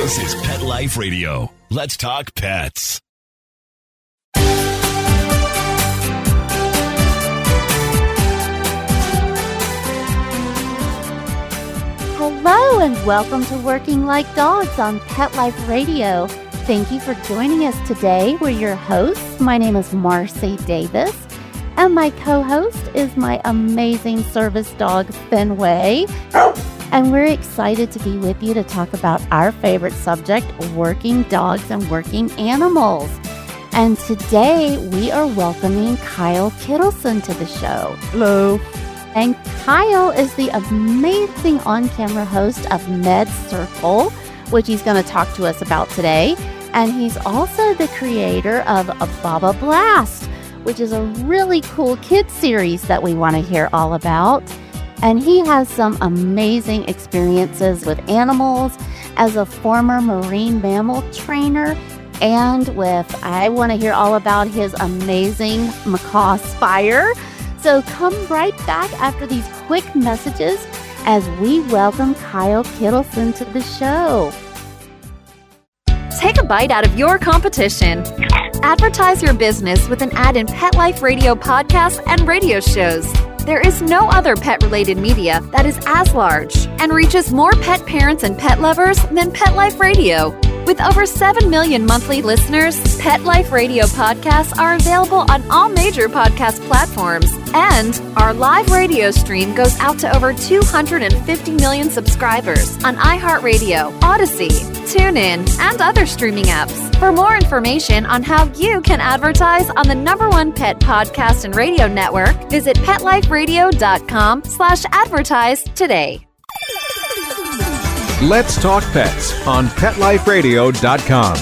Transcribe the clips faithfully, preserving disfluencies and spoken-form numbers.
This is Pet Life Radio. Let's talk pets. Hello and welcome to Working Like Dogs on Pet Life Radio. Thank you for joining us today. We're your hosts. My name is Marcy Davis, and my co-host is my amazing service dog, Fenway. And we're excited to be with you to talk about our favorite subject, working dogs and working animals. And today we are welcoming Kyle Kittleson to the show. Hello. And Kyle is the amazing on-camera host of Med Circle, which he's going to talk to us about today. And he's also the creator of a Baba Blast, which is a really cool kids series that we want to hear all about. And he has some amazing experiences with animals as a former marine mammal trainer, and with, I want to hear all about his amazing macaw Spire. So come right back after these quick messages as we welcome Kyle Kittleson to the show. Take a bite out of your competition. Advertise your business with an ad in Pet Life Radio podcasts and radio shows. There is no other pet-related media that is as large and reaches more pet parents and pet lovers than Pet Life Radio. With over seven million monthly listeners, Pet Life Radio podcasts are available on all major podcast platforms. And our live radio stream goes out to over two hundred fifty million subscribers on iHeartRadio, Odyssey, TuneIn, and other streaming apps. For more information on how you can advertise on the number one pet podcast and radio network, visit PetLifeRadio.com slash advertise today. Let's talk pets on Pet Life Radio dot com.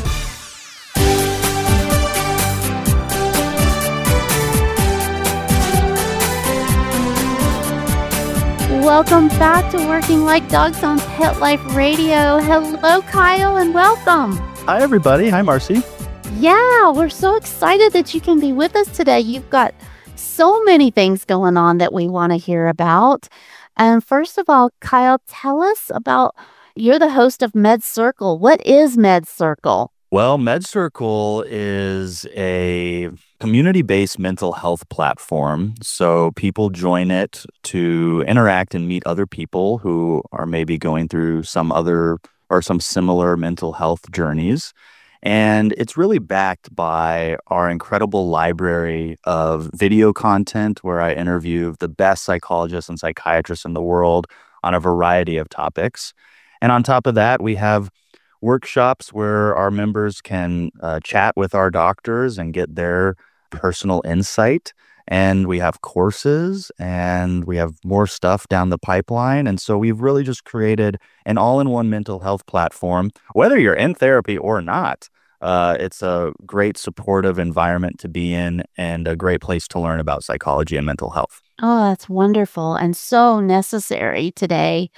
Welcome back to Working Like Dogs on Pet Life Radio. Hello, Kyle, and welcome. Hi, everybody. Hi, Marcy. Yeah, we're so excited that you can be with us today. You've got so many things going on that we want to hear about. And first of all, Kyle, tell us about, you're the host of Med Circle. What is Med Circle? Well, Med Circle is a community-based mental health platform. So people join it to interact and meet other people who are maybe going through some other or some similar mental health journeys. And it's really backed by our incredible library of video content where I interview the best psychologists and psychiatrists in the world on a variety of topics. And on top of that, we have workshops where our members can uh, chat with our doctors and get their personal insight. And we have courses and we have more stuff down the pipeline. And so we've really just created an all-in-one mental health platform, whether you're in therapy or not. Uh, it's a great supportive environment to be in and a great place to learn about psychology and mental health. Oh, that's wonderful and so necessary today.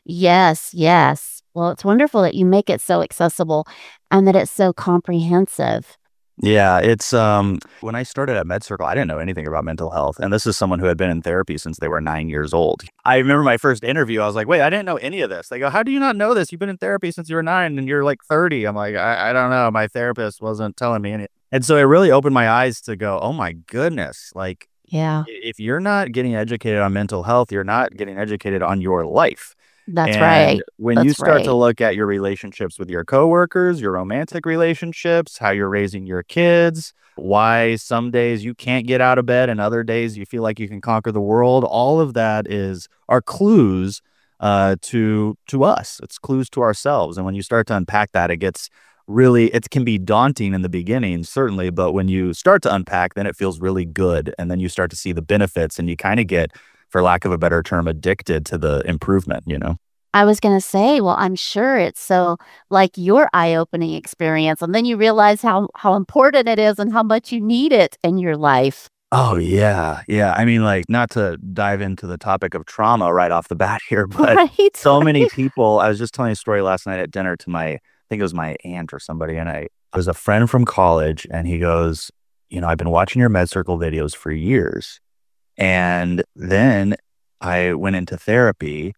Yes, yes. Well, it's wonderful that you make it so accessible and that it's so comprehensive. Yeah, it's um when I started at Med Circle, I didn't know anything about mental health. And this is someone who had been in therapy since they were nine years old. I remember my first interview, I was like, wait, I didn't know any of this. They go, how do you not know this? You've been in therapy since you were nine and you're like thirty. I'm like, I, I don't know. My therapist wasn't telling me anything. And so it really opened my eyes to go, oh my goodness, like, yeah, if you're not getting educated on mental health, you're not getting educated on your life. That's and right. When That's you start right. to look at your relationships with your coworkers, your romantic relationships, how you're raising your kids, why some days you can't get out of bed and other days you feel like you can conquer the world, all of that is are clues uh, to to us. It's clues to ourselves. And when you start to unpack that, it gets really, it can be daunting in the beginning, certainly. But when you start to unpack, then it feels really good. And then you start to see the benefits and you kind of get, for lack of a better term, addicted to the improvement, you know? I was going to say, well, I'm sure it's so like your eye-opening experience. And then you realize how, how important it is and how much you need it in your life. Oh, yeah. Yeah. I mean, like, not to dive into the topic of trauma right off the bat here, but Right. so many people, I was just telling a story last night at dinner to my, I think it was my aunt or somebody, and I, it was a friend from college, and he goes, you know, I've been watching your Med Circle videos for years. And then I went into therapy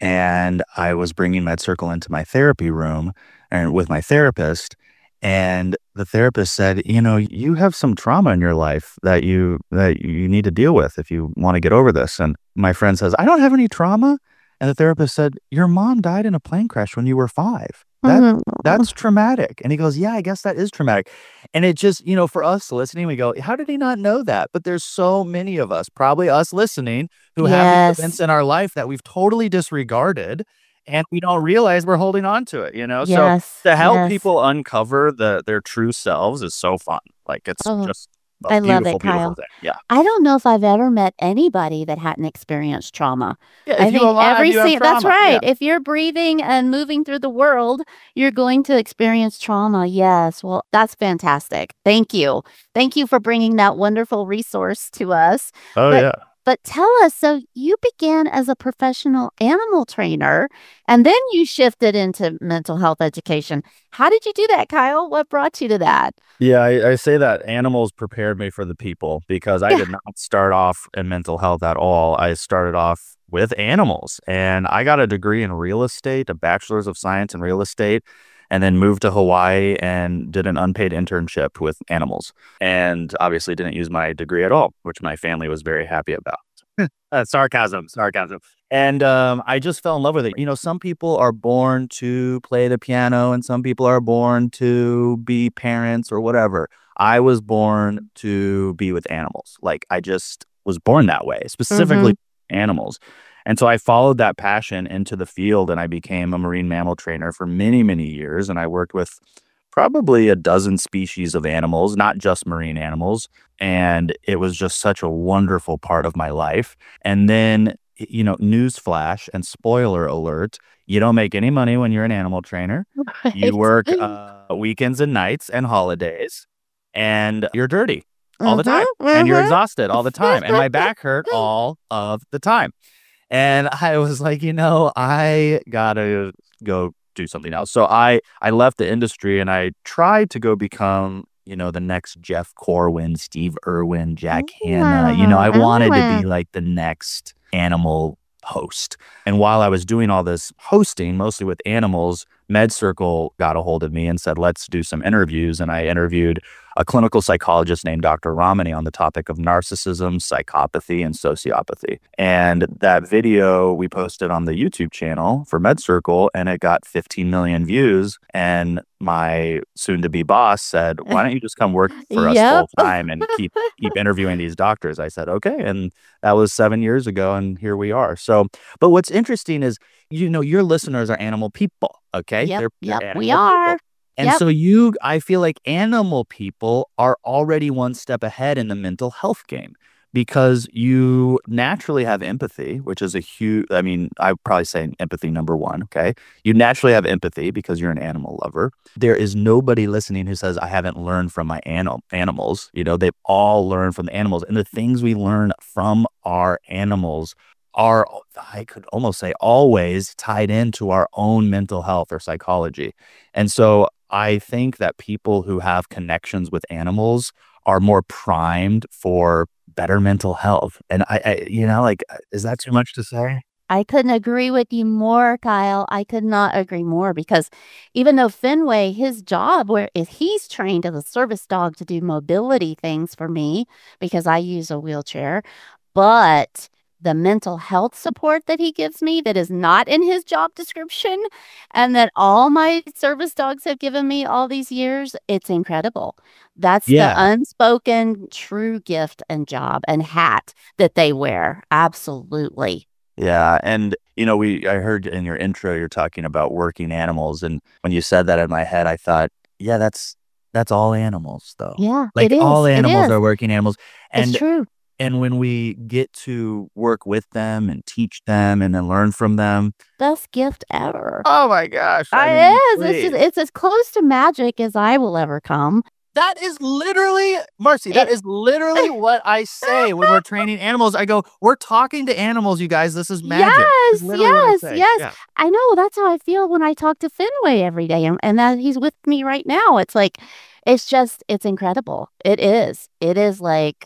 and I was bringing MedCircle into my therapy room and with my therapist. And the therapist said, you know, you have some trauma in your life that you that you need to deal with if you want to get over this. And my friend says, I don't have any trauma. And the therapist said, your mom died in a plane crash when you were five. That, Mhm. that's traumatic. And he goes, yeah, I guess that is traumatic. And it just, you know, for us listening, we go, how did he not know that? But there's so many of us, probably us listening, who have these events Yes. in our life that we've totally disregarded and we don't realize we're holding on to it, you know? So Yes. to help Yes. people uncover the their true selves is so fun. Like it's Oh, just a I love beautiful, it, beautiful Kyle. thing. Yeah. I don't know if I've ever met anybody that hadn't experienced trauma. Yeah. I If you're think alive, every you have single, that's trauma. Yeah. right. If you're breathing and moving through the world, you're going to experience trauma. Yes. Well, that's fantastic. Thank you. Thank you for bringing that wonderful resource to us. Oh, But yeah. but tell us, so you began as a professional animal trainer and then you shifted into mental health education. How did you do that, Kyle? What brought you to that? Yeah, I, I say that animals prepared me for the people because I Yeah. did not start off in mental health at all. I started off with animals and I got a degree in real estate, a bachelor's of science in real estate, and then moved to Hawaii and did an unpaid internship with animals. And obviously didn't use my degree at all, which my family was very happy about. Uh, sarcasm, sarcasm. And um, I just fell in love with it. You know, some people are born to play the piano and some people are born to be parents or whatever. I was born to be with animals. Like I just was born that way, specifically Mm-hmm. animals. And so I followed that passion into the field and I became a marine mammal trainer for many, many years. And I worked with probably a dozen species of animals, not just marine animals. And it was just such a wonderful part of my life. And then, y- you know, newsflash and spoiler alert, you don't make any money when you're an animal trainer. You Right. work uh, weekends and nights and holidays, and you're dirty all the time, Mm-hmm. and you're Mm-hmm. exhausted all the time. And my back hurt all of the time. And I was like, you know, I gotta go do something else. So I I left the industry and I tried to go become, you know, the next Jeff Corwin, Steve Irwin, Jack Hanna. You know, I wanted to be like the next animal host. And while I was doing all this hosting, mostly with animals, MedCircle got a hold of me and said, let's do some interviews. And I interviewed a clinical psychologist named Doctor Ramani on the topic of narcissism, psychopathy, and sociopathy. And that video we posted on the YouTube channel for MedCircle, and it got fifteen million views. And my soon-to-be boss said, why don't you just come work for us Yep. full time and keep keep interviewing these doctors? I said, okay. And that was seven years ago, and here we are. So, but what's interesting is, you know, your listeners are animal people, okay? Yep. They're, they're Yep. We animal people. are. And Yep. so you, I feel like animal people are already one step ahead in the mental health game because you naturally have empathy, which is a huge, I mean, I would probably say empathy number one, okay? You naturally have empathy because you're an animal lover. There is nobody listening who says, I haven't learned from my anim- animals. You know, they've all learned from the animals. And the things we learn from our animals are, I could almost say, always tied into our own mental health or psychology. And so I think that people who have connections with animals are more primed for better mental health. And I, I you know, like, is that too much to say? I couldn't agree with you more, Kyle. I could not agree more because even though Fenway, his job, where is he's trained as a service dog to do mobility things for me because I use a wheelchair, but the mental health support that he gives me that is not in his job description and that all my service dogs have given me all these years, it's incredible. That's the Yeah. unspoken true gift and job and hat that they wear. Absolutely. Yeah. And, you know, we, I heard in your intro, you're talking about working animals. And when you said that in my head, I thought, yeah, that's, that's all animals though. Yeah, Like it is. all It animals is. are working animals. It's And true. And when we get to work with them and teach them and then learn from them, Best gift ever. oh my gosh. I I mean, is. It's just please. it's as close to magic as I will ever come. That is literally, Marcy, that It- is literally what I say when we're training animals. I go, we're talking to animals, you guys. This is magic. That's Yes, literally what I yes, say. yes. Yeah. I know that's how I feel when I talk to Fenway every day, and, and that he's with me right now. It's like, it's just, it's incredible. It is. It is like,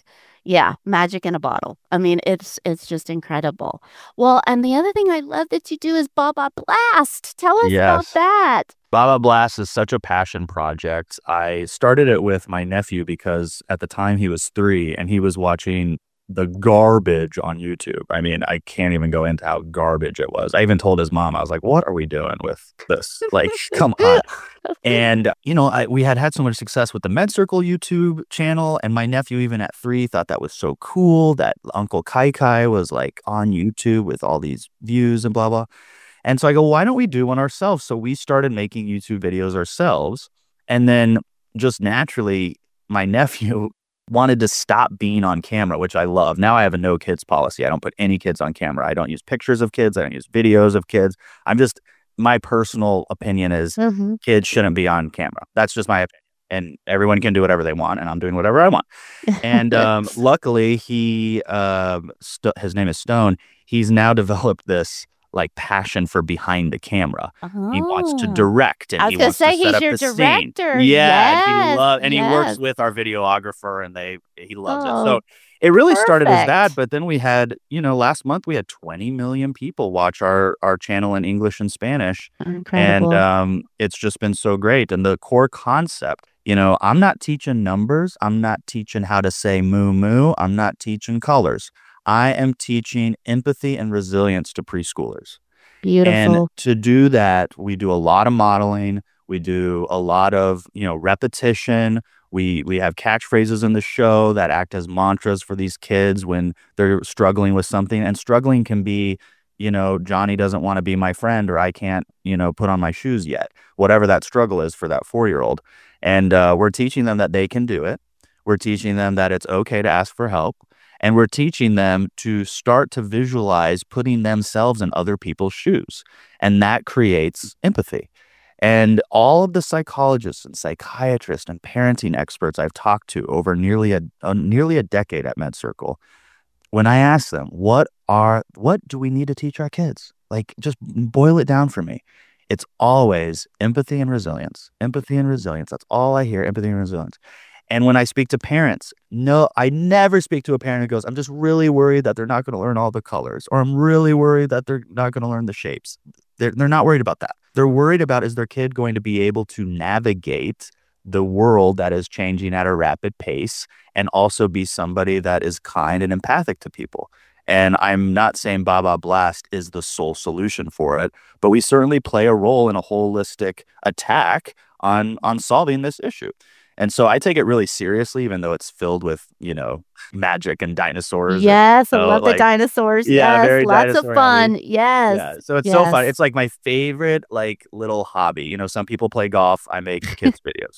Yeah, magic in a bottle. I mean, it's it's just incredible. Well, and the other thing I love that you do is Baba Blast. Tell us about Yes. that. Baba Blast is such a passion project. I started it with my nephew because at the time he was three and he was watching the garbage on YouTube. I mean, I can't even go into how garbage it was. I even told his mom, I was like, what are we doing with this? Like, come on. And, you know, I, we had had so much success with the Med Circle YouTube channel. And my nephew, even at three, thought that was so cool that Uncle Kai Kai was like on YouTube with all these views and blah, blah. And so I go, why don't we do one ourselves? So we started making YouTube videos ourselves. And then just naturally, my nephew wanted to stop being on camera, which I love. Now I have a no kids policy. I don't put any kids on camera. I don't use pictures of kids. I don't use videos of kids. I'm just, my personal opinion is Mm-hmm. kids shouldn't be on camera. That's just my opinion. And everyone can do whatever they want, and I'm doing whatever I want. And um, luckily, he, uh, st- his name is Stone. He's now developed this like passion for behind the camera. He wants to Oh. direct, and I was he gonna wants say, to he's set up your the scene. director. Yeah, and he Yes, loves, and he works yes. with our videographer, and they he loves it. Oh, So it really started as that, perfect. but then we had, you know, last month we had twenty million people watch our our channel in English and Spanish, and Incredible. um, it's just been so great. And the core concept, you know, I'm not teaching numbers. I'm not teaching how to say moo moo. I'm not teaching colors. I am teaching empathy and resilience to preschoolers. And Beautiful. to do that, we do a lot of modeling. We do a lot of, you know, repetition. We we have catchphrases in the show that act as mantras for these kids when they're struggling with something. And struggling can be, you know, Johnny doesn't want to be my friend, or I can't, you know, put on my shoes yet. Whatever that struggle is for that four-year-old. And uh, we're teaching them that they can do it. We're teaching them that it's okay to ask for help. And we're teaching them to start to visualize putting themselves in other people's shoes. And that creates empathy. And all of the psychologists and psychiatrists and parenting experts I've talked to over nearly a, uh, nearly a decade at Med Circle, when I ask them, what are what do we need to teach our kids? Like, just boil it down for me. It's always empathy and resilience. Empathy and resilience. That's all I hear, empathy and resilience. And when I speak to parents, no, I never speak to a parent who goes, I'm just really worried that they're not going to learn all the colors, or I'm really worried that they're not going to learn the shapes. They're, they're not worried about that. They're worried about, is their kid going to be able to navigate the world that is changing at a rapid pace and also be somebody that is kind and empathic to people. And I'm not saying Baba Blast is the sole solution for it, but we certainly play a role in a holistic attack on on solving this issue. And so I take it really seriously, even though it's filled with, you know, magic and dinosaurs. Yes, I And, so, love the like, dinosaurs. yeah, Yes, very lots of dinosaur fun. heavy. Yes, Yeah, so it's so fun. yes. It's like my favorite, like, little hobby. You know, some people play golf. I make kids videos.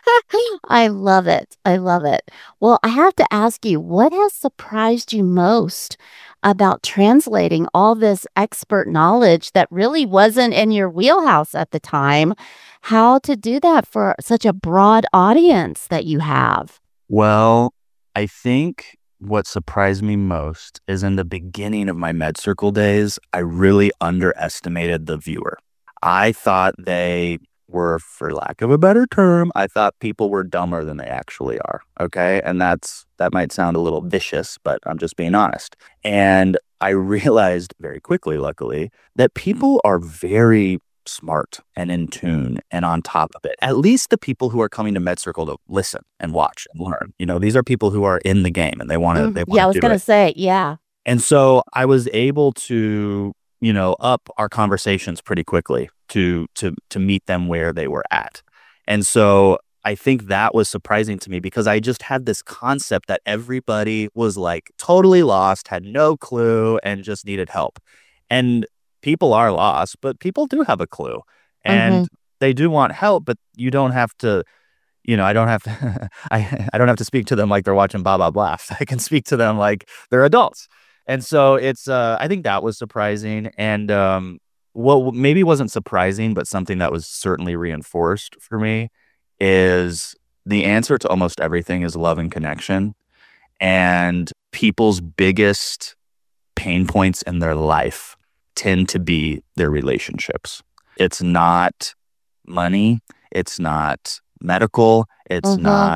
I love it. I love it. Well, I have to ask you, what has surprised you most about translating all this expert knowledge that really wasn't in your wheelhouse at the time? How to do that for such a broad audience that you have? Well, I think what surprised me most is in the beginning of my Med Circle days, I really underestimated the viewer. I thought they were, for lack of a better term, I thought people were dumber than they actually are. Okay. And that's, that might sound a little vicious, but I'm just being honest. And I realized very quickly, luckily, that people are very smart and in tune and on top of it. At least the people who are coming to Med Circle to listen and watch and learn. You know, these are people who are in the game and they want to, Mhm. they want Yeah, I to was do going to it. say, yeah. And so I was able to, you know, up our conversations pretty quickly to to to meet them where they were at. And so I think that was surprising to me because I just had this concept that everybody was like totally lost, had no clue, and just needed help. And people are lost, but people do have a clue. And Mhm. they do want help, but you don't have to, you know, I don't have to, I, I don't have to speak to them like they're watching Baba Blast. I can speak to them like they're adults. And so it's, uh, I think that was surprising. And um, what maybe wasn't surprising, but something that was certainly reinforced for me is the answer to almost everything is love and connection. And people's biggest pain points in their life tend to be their relationships. It's not money. It's not medical. It's Mhm. not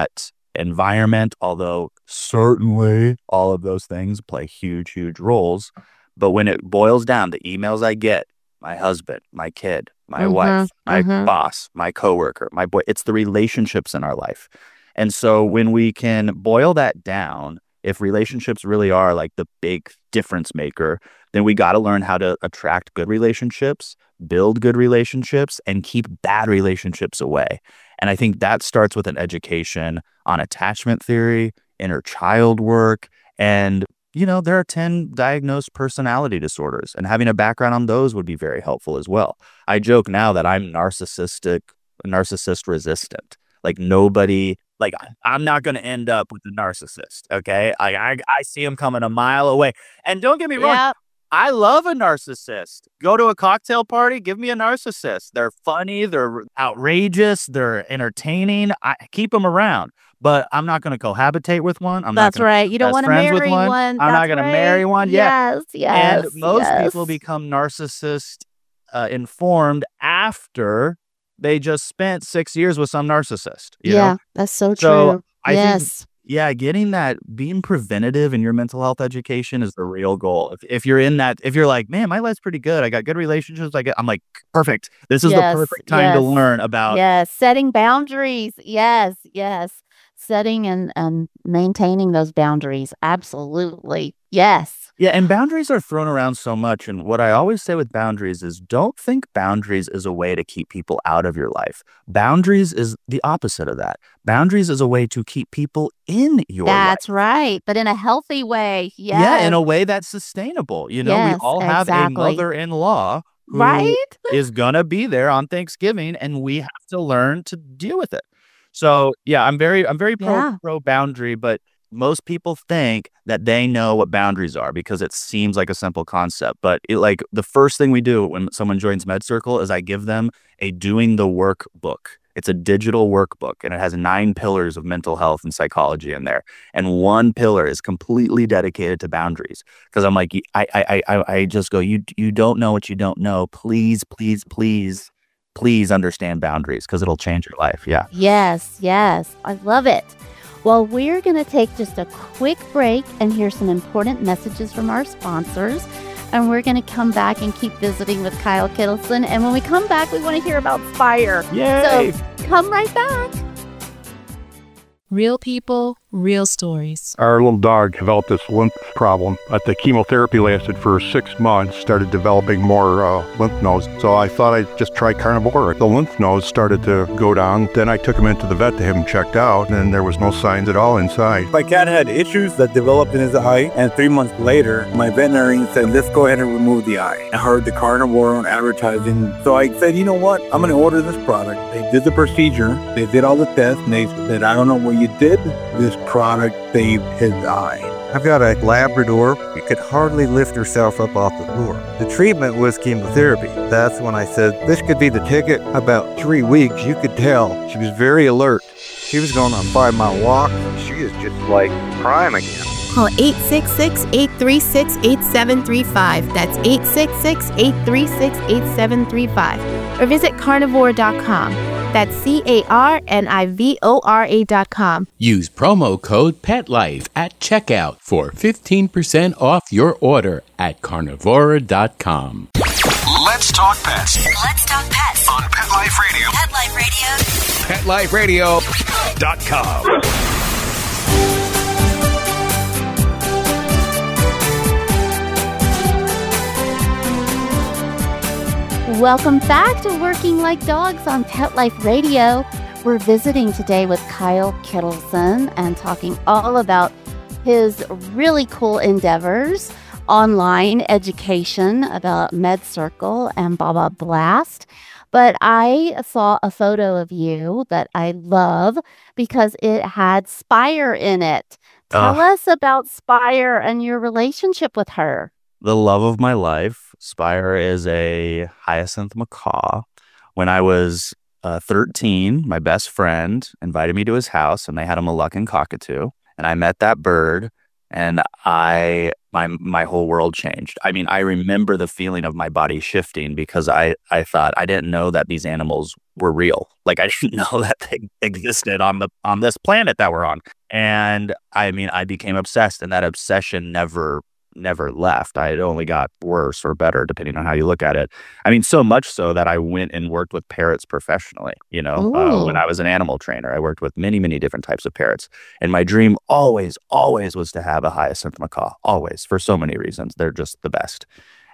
environment, although certainly all of those things play huge, huge roles. But when it boils down, the emails I get, my husband, my kid, my Mhm, wife, my mhm. boss, my coworker, my boy, it's the relationships in our life. And so when we can boil that down, if relationships really are like the big difference maker, then we got to learn how to attract good relationships, build good relationships, and keep bad relationships away. And I think that starts with an education on attachment theory, inner child work, and you know, there are ten diagnosed personality disorders, and having a background on those would be very helpful as well. I joke now that I'm narcissistic, narcissist resistant. Like nobody, like I- I'm not going to end up with a narcissist. Okay. I, I, I see them coming a mile away. And don't get me wrong. Yeah. I love a narcissist. Go to a cocktail party, give me a narcissist. They're funny, they're outrageous, they're entertaining. I keep them around, but I'm not going to cohabitate with one. I'm That's not gonna right. You don't best want to friends with marry one. one. I'm not That's going to right. marry one. Yeah. Yes, yes. And most yes. people become narcissist uh, informed after they just spent six years with some narcissist. You yeah, know? that's so So true. I think yes. yeah, getting that, being preventative in your mental health education is the real goal. If, if you're in that, if you're like, man, my life's pretty good. I got good relationships. I get, I'm like, perfect. This is Yes, the perfect time to yes. learn about. Yes, setting boundaries. Yes, yes. Setting and, and maintaining those boundaries. Absolutely. Yes. Yeah, and boundaries are thrown around so much. And what I always say with boundaries is don't think boundaries is a way to keep people out of your life. Boundaries is the opposite of that. Boundaries is a way to keep people in your life. That's right. But in a healthy way. Yes. Yeah, in a way that's sustainable. You know, Yes, we all have exactly. a mother-in-law who Right? is going to be there on Thanksgiving, and we have to learn to deal with it. So, yeah, I'm very I'm very pro Yeah. pro boundary, but most people think that they know what boundaries are because it seems like a simple concept. But it, like the first thing we do when someone joins Med Circle is I give them a doing the work book. It's a digital workbook, and it has nine pillars of mental health and psychology in there. And one pillar is completely dedicated to boundaries. Because I'm like, I, I, I, I just go, you, you don't know what you don't know. Please, please, please, please understand boundaries because it'll change your life. Yeah. Yes, yes. I love it. Well, we're going to take just a quick break and hear some important messages from our sponsors. And we're going to come back and keep visiting with Kyle Kittleson. And when we come back, we want to hear about Spire. Yay! So come right back. Real people, real stories. Our little dog developed this lymph problem. But the chemotherapy lasted for six months, started developing more uh, lymph nodes. So I thought I'd just try Carnivora. The lymph nodes started to go down. Then I took him into the vet to have him checked out, and there was no signs at all inside. My cat had issues that developed in his eye, and three months later, my veterinarian said, let's go ahead and remove the eye. I heard the Carnivora on advertising, so I said, you know what? I'm going to order this product. They did the procedure. They did all the tests, and they said, I don't know what you did. This product saved his eye. I've got a Labrador who could hardly lift herself up off the floor. The treatment was chemotherapy. That's when I said, this could be the ticket. About three weeks, you could tell she was very alert. She was going on a five-mile walk. She is just like prime again. Call eight six six, eight three six, eight seven three five. That's eight six six, eight three six, eight seven three five. Or visit carnivora dot com. That's C A R N I V O R A dot com. Use promo code PETLIFE at checkout for fifteen percent off your order at carnivora dot com. Let's talk pets Let's talk pets on Pet Life Radio. Pet Life Radio. pet life radio dot com. Welcome back to Working Like Dogs on Pet Life Radio. We're visiting today with Kyle Kittleson and talking all about his really cool endeavors, online education about Med Circle and Baba Blast. But I saw a photo of you that I love because it had Spire in it. Tell Ugh. us about Spire and your relationship with her. The love of my life. Spire is a hyacinth macaw. When I was uh, thirteen, my best friend invited me to his house, and they had a Moluccan cockatoo. And I met that bird, and I my my whole world changed. I mean, I remember the feeling of my body shifting because I I thought I didn't know that these animals were real. Like I didn't know that they existed on the on this planet that we're on. And I mean, I became obsessed, and that obsession never never left. I it only got worse or better depending on how you look at it. I mean, so much so that I went and worked with parrots professionally. You know, uh, when I was an animal trainer, I worked with many, many different types of parrots. And my dream always, always was to have a hyacinth macaw. Always, for so many reasons. They're just the best.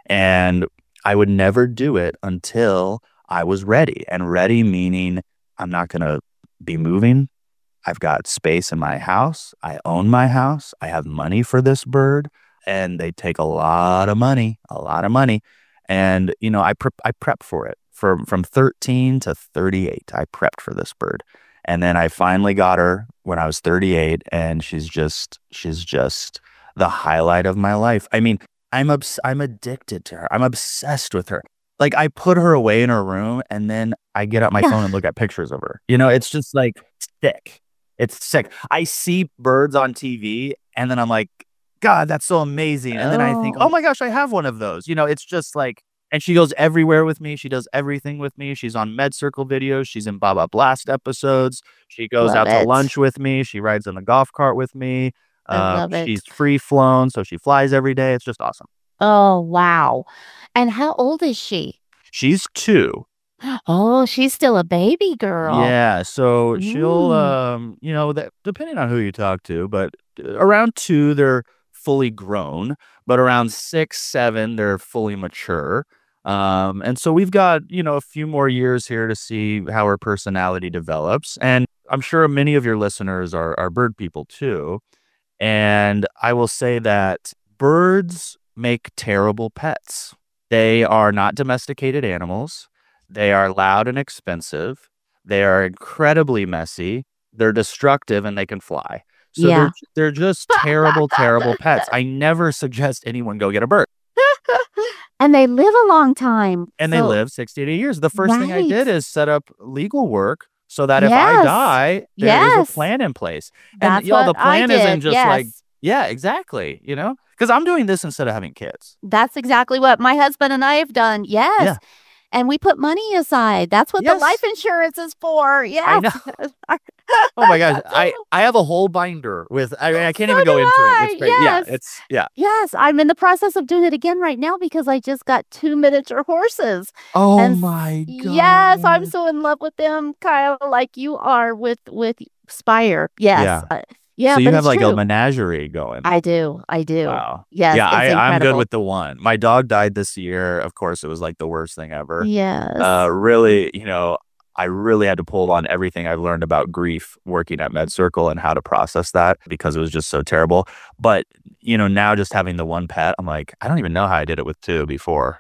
And I would never do it until I was ready. And ready meaning I'm not going to be moving. I've got space in my house. I own my house. I have money for this bird. And they take a lot of money, a lot of money. And, you know, I, pre- I prepped for it. From, from thirteen to thirty-eight, I prepped for this bird. And then I finally got her when I was thirty-eight, and she's just, she's just the highlight of my life. I mean, I'm obs- I'm addicted to her. I'm obsessed with her. Like, I put her away in her room, and then I get out my phone and look at pictures of her. You know, it's just like sick. It's sick. I see birds on T V, and then I'm like, God, that's so amazing. And then I think, oh my gosh, I have one of those. You know, it's just like, and she goes everywhere with me. She does everything with me. She's on Med Circle videos. She's in Baba Blast episodes. She goes Love out to it. lunch with me. She rides in the golf cart with me. I Uh, love it. she's free flown, so she flies every day. It's just awesome. Oh, wow. And how old is she? She's two. Oh, she's still a baby girl. Yeah, so she'll, Mm. um, you know, that depending on who you talk to, but around two, they're fully grown, but around six, seven, they're fully mature. Um, and so we've got, you know, a few more years here to see how her personality develops. And I'm sure many of your listeners are, are bird people too. And I will say that birds make terrible pets. They are not domesticated animals. They are loud and expensive. They are incredibly messy. They're destructive, and they can fly. So Yeah. they're they're just terrible, terrible pets. I never suggest anyone go get a bird. And they live a long time. And they so- live sixty to eighty years. The first thing I Right. did is set up legal work so that if I Yes. die, there is Yes. a plan in place. And That's y'all, the what I plan isn't did, just like, yes. yeah, exactly. You know, because I'm doing this instead of having kids. That's exactly what my husband and I have done. Yes. Yeah. And we put money aside. That's what Yes. the life insurance is for. Yes. know. Oh my gosh, I I have a whole binder with. I mean, I can't So even go do into I, it. It's crazy. Yeah, yes. it's yeah. Yes, I'm in the process of doing it again right now because I just got two miniature horses. Oh And my god. Yes, I'm so in love with them, Kyle, like you are with with Spire. Yes. Yeah. Uh, yeah, So you but have it's like true. a menagerie going. I do. I do. Wow. Yes. Yeah, it's I, I'm good incredible. with the one. My dog died this year. Of course, it was like the worst thing ever. Yes. Uh, really, you know, I really had to pull on everything I've learned about grief working at Med Circle and how to process that because it was just so terrible. But, you know, now just having the one pet, I'm like, I don't even know how I did it with two before.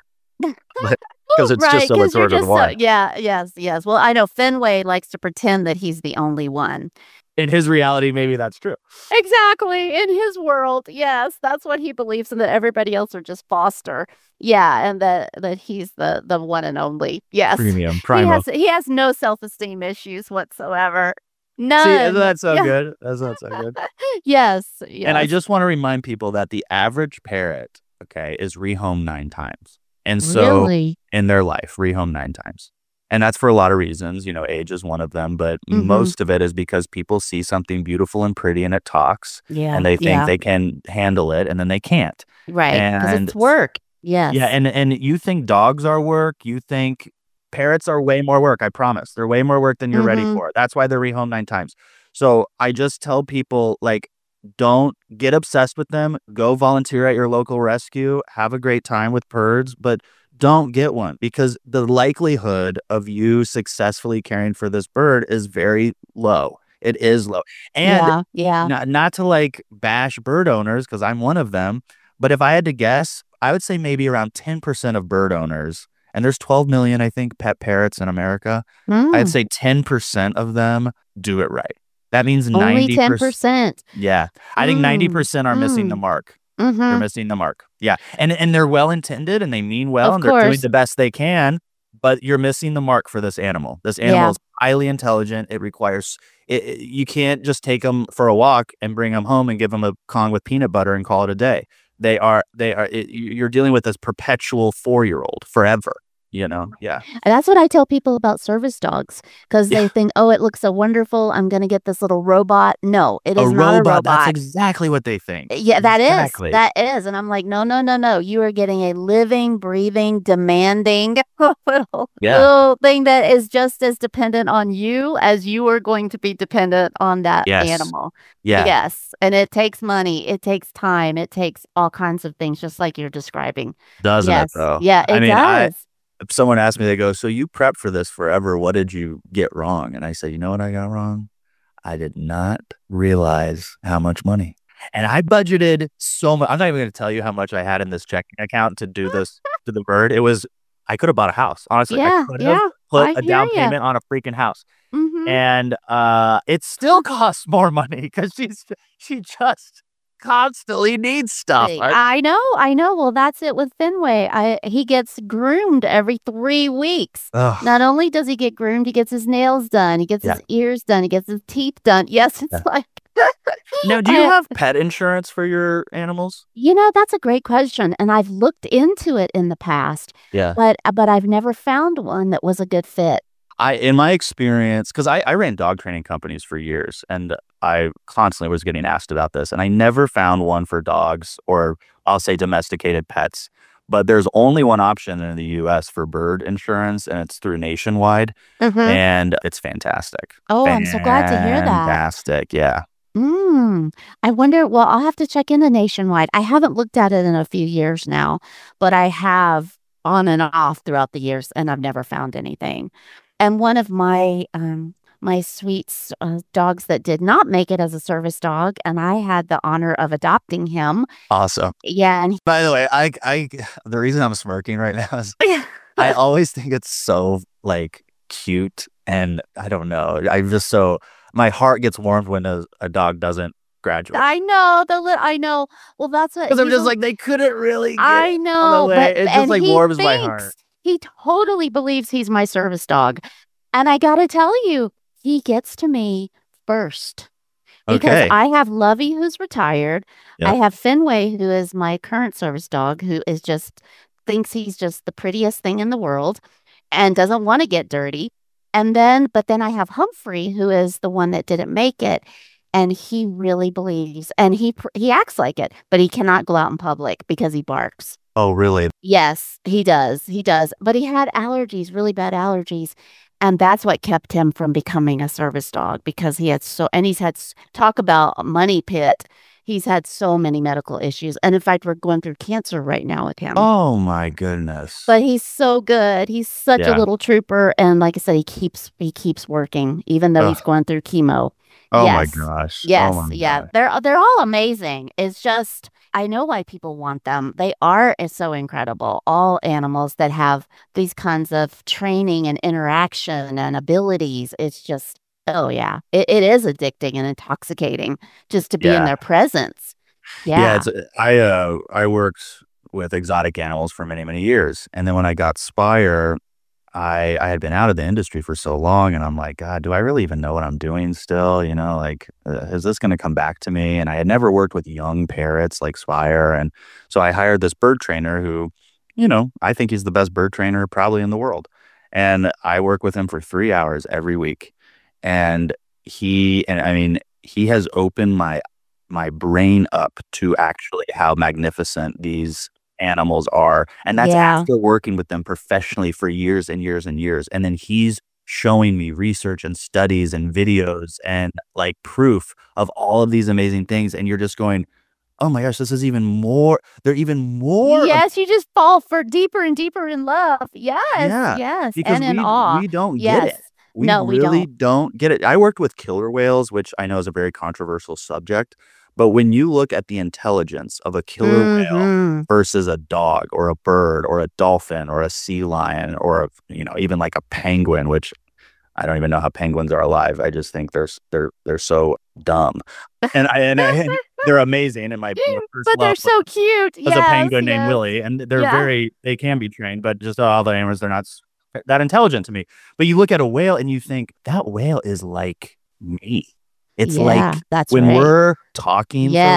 Because it's Right, just so 'cause much you're work with just so- one. yeah, yes, yes. Well, I know Fenway likes to pretend that he's the only one. In his reality, maybe that's true. Exactly. In his world, yes, that's what he believes, and that everybody else are just foster. Yeah, and that that he's the the one and only. Yes. Premium, He primo. has he has no self-esteem issues whatsoever. None. See, isn't that so Yeah. good? That's not so good. Yes, yes. And I just want to remind people that the average parrot, okay, is rehomed nine times. And so Really? in their life, rehome nine times. And that's for a lot of reasons. You know, age is one of them, but Mhm. most of it is because people see something beautiful and pretty and it talks Yeah, and they think yeah. they can handle it and then they can't. Right, because And it's work. Yes. yeah, and and you think dogs are work, you think parrots are way more work, I promise. They're way more work than you're ready Mhm. for. That's why they're rehomed nine times. So I just tell people, like, don't get obsessed with them. Go volunteer at your local rescue. Have a great time with birds, but don't get one because the likelihood of you successfully caring for this bird is very low. It is low. And yeah, yeah. not, not to like bash bird owners because I'm one of them, but if I had to guess, I would say maybe around ten percent of bird owners, and there's twelve million, I think, pet parrots in America. Mm. I'd say ten percent of them do it right. That means Only ninety ten percent. percent. Yeah. I think ninety Mm, percent are missing the mm. mark. They're Mhm. missing the mark. Yeah. And and they're well intended and they mean well Of and they're doing course. the best they can, but you're missing the mark for this animal. This animal Yeah. is highly intelligent. It requires it, it- you can't just take them for a walk and bring them home and give them a Kong with peanut butter and call it a day. they are they are it, you're dealing with this perpetual four-year-old forever, you know. Yeah. And that's what I tell people about service dogs because Yeah. they think, oh, it looks so wonderful. I'm going to get this little robot. No, it A is not a robot, robot. that's exactly what they think. Yeah, that is. Exactly. That is. And I'm like, no, no, no, no. You are getting a living, breathing, demanding little, Yeah. little thing that is just as dependent on you as you are going to be dependent on that Yes. animal. Yeah. Yes. And it takes money. It takes time. It takes all kinds of things, just like you're describing. Doesn't Yes. it though? Yeah, it I mean, I does. if someone asked me, they go, "So you prepped for this forever. What did you get wrong?" And I say, "You know what I got wrong? I did not realize how much money." And I budgeted so much. I'm not even going to tell you how much I had in this checking account to do this to the bird. It was I could have bought a house. Honestly, Yeah, I could have yeah, put I a hear down ya. payment on a freaking house. Mhm. And uh it still costs more money because she's she just constantly needs stuff. See, I- I know, I know. Well, that's it with Fenway. I he gets groomed every three weeks. Ugh. Not only does he get groomed, he gets his nails done, he gets Yeah. his ears done, he gets his teeth done. Yes, it's Yeah. like Now, do you I- have pet insurance for your animals? You know, that's a great question, and I've looked into it in the past, Yeah. but but I've never found one that was a good fit. I, in my experience, because I, I ran dog training companies for years, and I constantly was getting asked about this, and I never found one for dogs or I'll say domesticated pets. But there's only one option in the U S for bird insurance, and it's through Nationwide, Mhm. and it's fantastic. Oh, I'm so glad to hear that. Fantastic, yeah. Mm. I wonder, well, I'll have to check into Nationwide. I haven't looked at it in a few years now, but I have on and off throughout the years, and I've never found anything. And one of my um my sweet s- uh, dogs that did not make it as a service dog, and I had the honor of adopting him. Awesome. Yeah, and By the way, I, I, the reason I'm smirking right now is I always think it's so like cute, and I don't know. I just so my heart gets warmed when a, a dog doesn't graduate. I know the li- I know. Well, that's what Because I'm he's just a- like they couldn't really. Get I on the know, way. but It just and like he warms my thinks- heart. He totally believes he's my service dog. And I gotta tell you, he gets to me first. Because Okay. I have Lovey, who's retired. Yeah. I have Fenway, who is my current service dog, who is just thinks he's just the prettiest thing in the world and doesn't want to get dirty. And then, but then I have Humphrey, who is the one that didn't make it. And he really believes, and he pr- he acts like it, but he cannot go out in public because he barks. Oh, really? Yes, he does. He does. But he had allergies, really bad allergies. And that's what kept him from becoming a service dog because he had so, and he's had, s- talk about a money pit. He's had so many medical issues. And in fact, we're going through cancer right now with him. Oh my goodness. But he's so good. He's such Yeah. a little trooper. And like I said, he keeps, he keeps working, even though he's Ugh. going through chemo. Oh my Yes. gosh. Yes, Oh my yeah, God. they're they're all amazing. It's just I know why people want them. They are is so incredible. All animals that have these kinds of training and interaction and abilities. It's just oh yeah, it, it is addicting and intoxicating just to be in Yeah. their presence. Yeah, Yeah, it's I uh I worked with exotic animals for many many years, and then when I got Spire, I I had been out of the industry for so long, and I'm like, God, do I really even know what I'm doing still? You know, like, uh, is this going to come back to me? And I had never worked with young parrots like Spire, and so I hired this bird trainer who, you know, I think he's the best bird trainer probably in the world, and I work with him for three hours every week, and he and I mean he has opened my my brain up to actually how magnificent these animals are. And that's Yeah. after working with them professionally for years and years and years. And then he's showing me research and studies and videos and like proof of all of these amazing things. And you're just going, oh my gosh, this is even more. They're even more. am- yes, you just fall for deeper and deeper in love. Yes, Yeah, yes, because and in we, awe. we don't yes. get it. We No, we really don't. don't get it. I worked with killer whales, which I know is a very controversial subject. But when you look at the intelligence of a killer whale Mhm. versus a dog or a bird or a dolphin or a sea lion or a, you know, even like a penguin, which I don't even know how penguins are alive. I just think they're s- they're they're so dumb, and I and, I, and they're amazing. And my, my first But they're love so cute. was a Yes, penguin named yes. Willie, and they're Yeah. very they can be trained, but just all the animals they're not s- that intelligent to me. But you look at a whale and you think that whale is like me. It's Yeah, like that's when right. we're talking. for- Yes.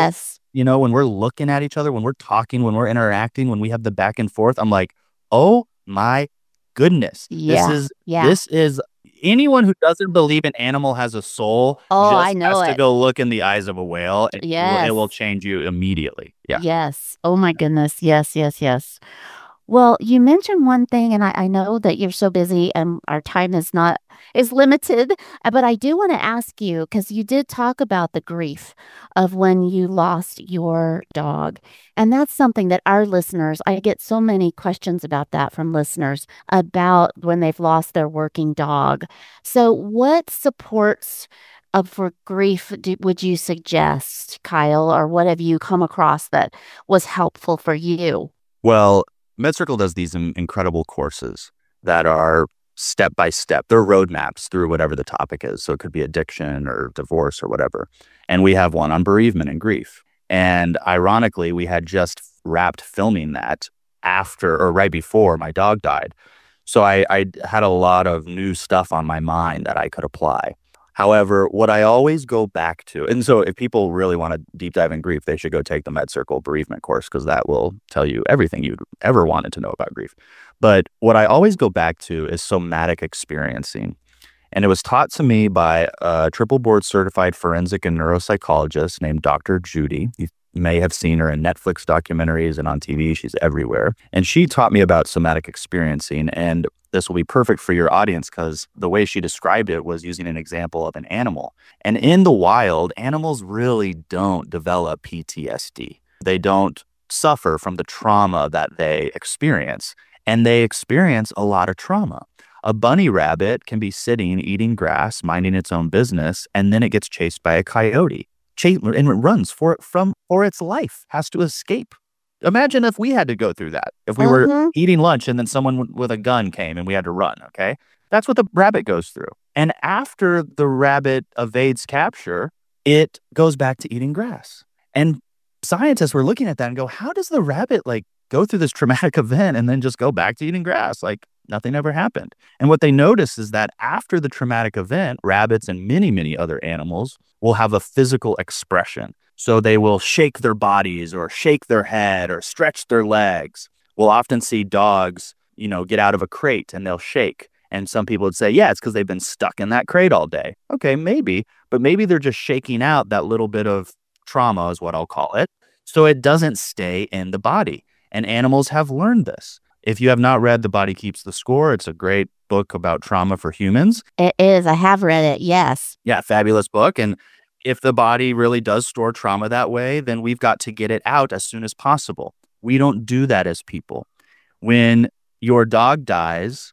you know, when we're looking at each other, when we're talking, when we're interacting, when we have the back and forth, I'm like, oh my goodness. Yeah. This is, yeah. this is, anyone who doesn't believe an animal has a soul Oh, just I know has to it. go look in the eyes of a whale. And it will- Yes. it will change you immediately. Yeah. Yes. Oh my goodness. Yes, yes, yes. Well, you mentioned one thing, and I, I know that you're so busy and our time is not is limited, uh, but I do want to ask you, because you did talk about the grief of when you lost your dog. And that's something that our listeners, I get so many questions about that from listeners about when they've lost their working dog. So what supports uh, for grief do, would you suggest, Kyle, or what have you come across that was helpful for you? Well, MedCircle does these in- incredible courses that are step by step. They're roadmaps through whatever the topic is. So it could be addiction or divorce or whatever. And we have one on bereavement and grief. And ironically, we had just wrapped filming that after or right before my dog died. So I, I had a lot of new stuff on my mind that I could apply. However, what I always go back to, and so if people really want to deep dive in grief, they should go take the MedCircle bereavement course, because that will tell you everything you'd ever wanted to know about grief. But what I always go back to is somatic experiencing. And it was taught to me by a triple board certified forensic and neuropsychologist named Doctor Judy. You may have seen her in Netflix documentaries and on T V. She's everywhere. And she taught me about somatic experiencing. And this will be perfect for your audience, because the way she described it was using an example of an animal. And in the wild, animals really don't develop P T S D. They don't suffer from the trauma that they experience. And they experience a lot of trauma. A bunny rabbit can be sitting, eating grass, minding its own business, and then it gets chased by a coyote. Chase, and it runs for from for its life, has to escape. Imagine if we had to go through that. If we Mhm. were eating lunch and then someone w- with a gun came and we had to run, okay? That's what the rabbit goes through. And after the rabbit evades capture, it goes back to eating grass. And scientists were looking at that and go, how does the rabbit like go through this traumatic event and then just go back to eating grass? Like nothing ever happened. And what they noticed is that after the traumatic event, rabbits and many, many other animals will have a physical expression. So they will shake their bodies or shake their head or stretch their legs. We'll often see dogs, you know, get out of a crate and they'll shake. And some people would say, yeah, it's because they've been stuck in that crate all day. Okay, maybe. But maybe they're just shaking out that little bit of trauma is what I'll call it. So it doesn't stay in the body. And animals have learned this. If you have not read The Body Keeps the Score, it's a great book about trauma for humans. It is. I have read it. Yes. Yeah, fabulous book. And if the body really does store trauma that way, then we've got to get it out as soon as possible. We don't do that as people. When your dog dies,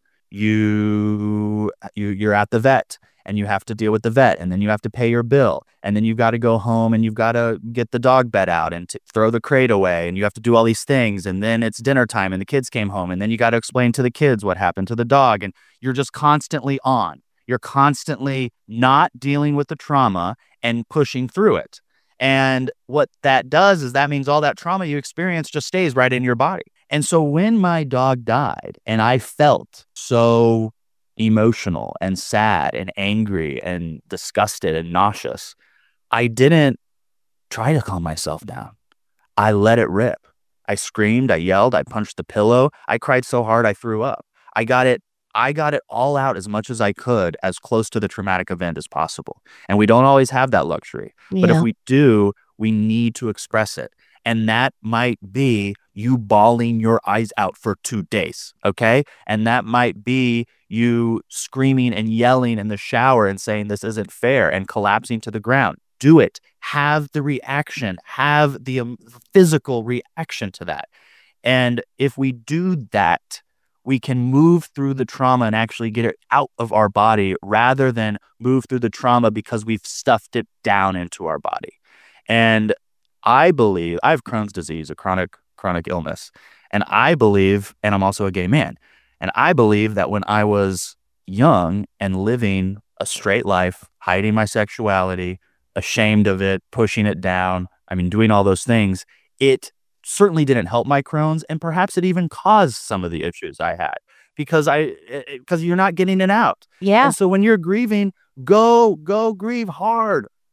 you, you you're at the vet and you have to deal with the vet, and then you have to pay your bill, and then you've got to go home and you've got to get the dog bed out and t- throw the crate away, and you have to do all these things, and then it's dinner time and the kids came home, and then you got to explain to the kids what happened to the dog, and you're just constantly on. You're constantly not dealing with the trauma and pushing through it. And what that does is that means all that trauma you experience just stays right in your body. And so when my dog died and I felt so emotional and sad and angry and disgusted and nauseous, I didn't try to calm myself down. I let it rip. I screamed, I yelled, I punched the pillow. I cried so hard I threw up. I got it I got it all out as much as I could, as close to the traumatic event as possible. And we don't always have that luxury. But Yeah. if we do, we need to express it. And that might be you bawling your eyes out for two days, okay? And that might be you screaming and yelling in the shower and saying this isn't fair and collapsing to the ground. Do it. Have the reaction. Have the um, physical reaction to that. And if we do that, we can move through the trauma and actually get it out of our body rather than move through the trauma because we've stuffed it down into our body. And I believe, I have Crohn's disease, a chronic, chronic illness. And I believe, and I'm also a gay man, and I believe that when I was young and living a straight life, hiding my sexuality, ashamed of it, pushing it down, I mean, doing all those things, it certainly didn't help my Crohn's, and perhaps it even caused some of the issues I had because I because you're not getting it out. Yeah. And so when you're grieving, go go grieve hard.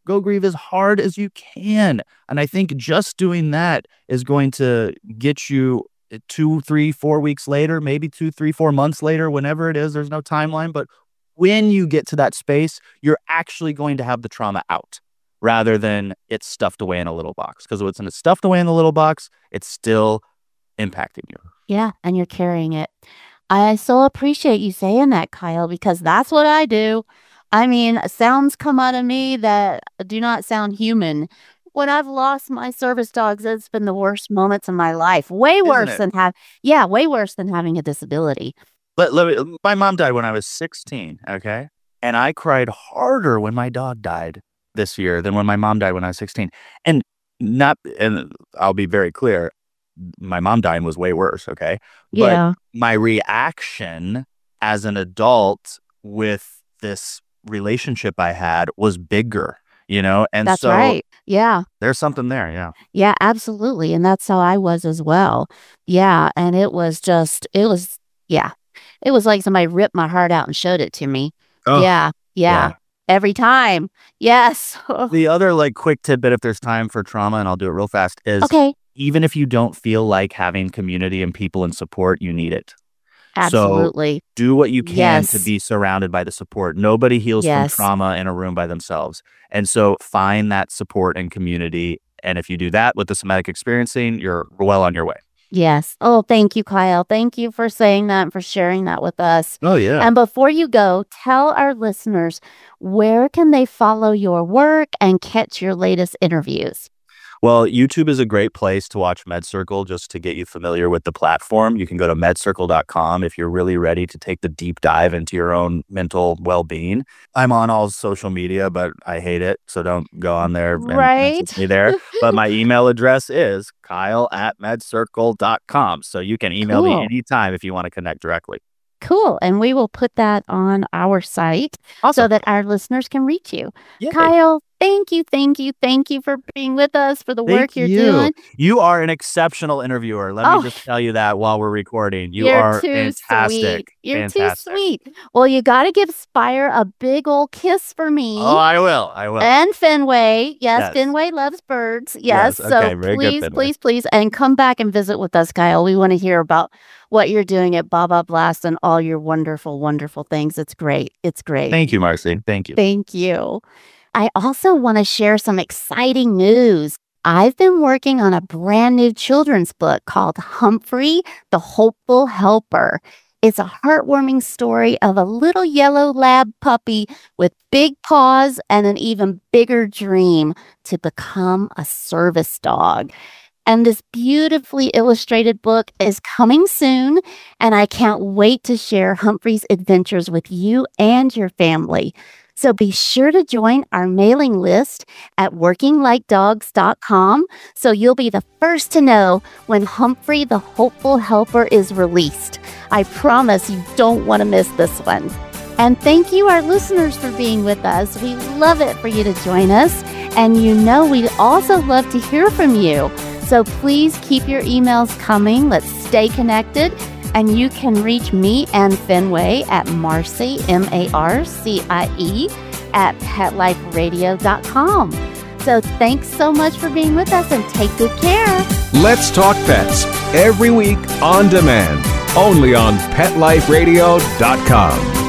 go grieve as hard as you can. And I think just doing that is going to get you two, three, four weeks later, maybe two, three, four months later, whenever it is, there's no timeline. But when you get to that space, you're actually going to have the trauma out rather than it's stuffed away in a little box. Because when it's stuffed away in the little box, it's still impacting you. Yeah, and you're carrying it. I so appreciate you saying that, Kyle, because that's what I do. I mean, sounds come out of me that do not sound human. When I've lost my service dogs, it's been the worst moments of my life. Way worse than have, yeah, way worse than having a disability. Let, let me, my mom died when I was sixteen, okay? And I cried harder when my dog died this year than when my mom died when I was sixteen. And not, and I'll be very clear, my mom dying was way worse, okay? Yeah. But my reaction as an adult with this relationship I had was bigger, you know? And That's so right. Yeah. there's something there, yeah. Yeah, absolutely. And that's how I was as well. Yeah. And it was just, it was, yeah. It was like somebody ripped my heart out and showed it to me. Oh, yeah, yeah. yeah. Every time. Yes. The other like quick tidbit, if there's time for trauma, and I'll do it real fast, is Okay. even if you don't feel like having community and people and support, you need it. Absolutely. So do what you can Yes. to be surrounded by the support. Nobody heals Yes. from trauma in a room by themselves. And so find that support and community. And if you do that with the somatic experiencing, you're well on your way. Yes. Oh, thank you, Kyle. Thank you for saying that and for sharing that with us. Oh, yeah. And before you go, tell our listeners, where can they follow your work and catch your latest interviews? Well, YouTube is a great place to watch MedCircle just to get you familiar with the platform. You can go to med circle dot com if you're really ready to take the deep dive into your own mental well-being. I'm on all social media, but I hate it, so don't go on there and Right. message me there. But my email address is Kyle at med circle dot com, so you can email Cool. me anytime if you want to connect directly. Cool. And we will put that on our site so that our listeners can reach you. Yay. Kyle, thank you, thank you, thank you for being with us, for the Thank work you're you. doing. You are an exceptional interviewer. Let Oh. me just tell you that while we're recording. You You're are too fantastic. sweet. You're Fantastic. too sweet. Well, you got to give Spire a big old kiss for me. Oh, I will. I will. And Fenway. Yes, Yes. Fenway loves birds. Yes. Yes, okay, So very good, please, Fenway. please, please. And come back and visit with us, Kyle. We want to hear about what you're doing at Baba Blast and all your wonderful, wonderful things. It's great. It's great. Thank you, Marcy. Thank you. Thank you. I also want to share some exciting news. I've been working on a brand new children's book called Humphrey, the Hopeful Helper. It's a heartwarming story of a little yellow lab puppy with big paws and an even bigger dream to become a service dog. And this beautifully illustrated book is coming soon, and I can't wait to share Humphrey's adventures with you and your family. So be sure to join our mailing list at working like dogs dot com so you'll be the first to know when Humphrey the Hopeful Helper is released. I promise you don't want to miss this one. And thank you, our listeners, for being with us. We love it for you to join us. And you know we'd also love to hear from you. So please keep your emails coming. Let's stay connected. And you can reach me and Fenway at Marcie, M A R C I E, at pet life radio dot com. So thanks so much for being with us and take good care. Let's Talk Pets, every week on demand, only on pet life radio dot com.